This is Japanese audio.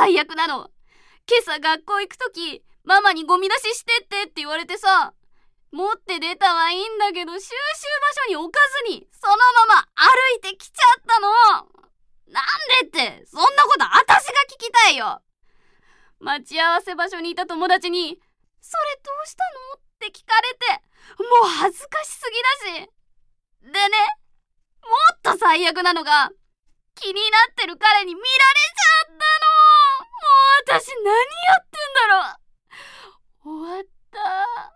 最悪なの。今朝学校行くとき、ママにゴミ出ししてって言われてさ、持って出たはいいんだけど、収集場所に置かずにそのまま歩いてきちゃったの。なんでって、そんなこと私が聞きたいよ。待ち合わせ場所にいた友達に、それどうしたのって聞かれて、もう恥ずかしすぎだし。でね、もっと最悪なのが、気になってる彼に見られちゃったの。もう私何やってんだろう。終わった。